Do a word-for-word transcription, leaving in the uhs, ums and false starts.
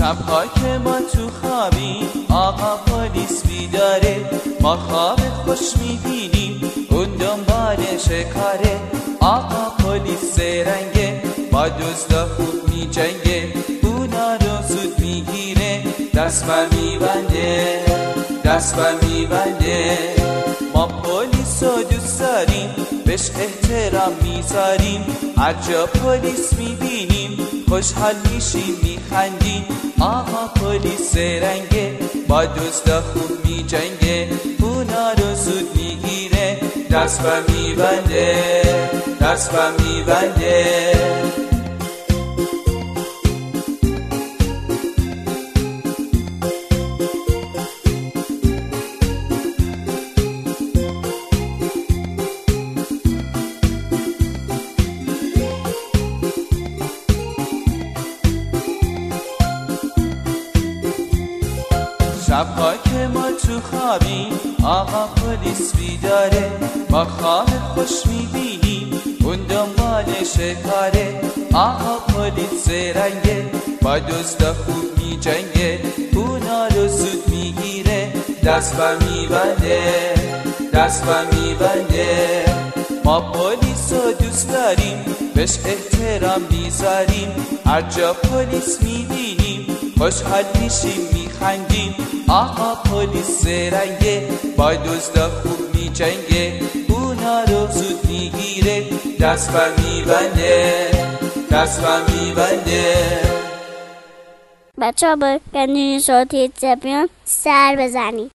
شب‌ها که ما تو خوابیم آقا پلیس بیداره، ما خواب خوش می‌بینیم اون دنبال شکاره. آقا پلیس زرنگه با دزدا خوب می‌جنگه، اونا رو زود میگیره دست بر میبنده دست بر میبنده. ما پلیس رو دوست داریم بهش احترام میذاریم، هر جا پلیس میبینیم خوشحال میشیم میخندیم. آقا پلیس زرنگه با دزدا خوب میجنگه، اونا رو زود میگیره دست بر میبنده دست بر میبنده. شب‌ها که ما تو خوابیم آقا پلیس بیداره، ما خواب خوش میبینیم اون دنبال شکاره. آقا پلیس زرنگه با دزدا خوب میجنگه، اونا رو زود میگیره دست بر میبنده دست بر میبنده. ما پلیس رو دوست داریم بهش احترام میذاریم، هر جا پلیس میبینیم خوشحال میشیم میخندیم. آقا پلیس زرنگه با دزدا خوب میجنگه، اونا رو زود میگیره دست بر میبنده دست بر میبنده. بچه ها با گندونی صوتی زبیان سر بزنی.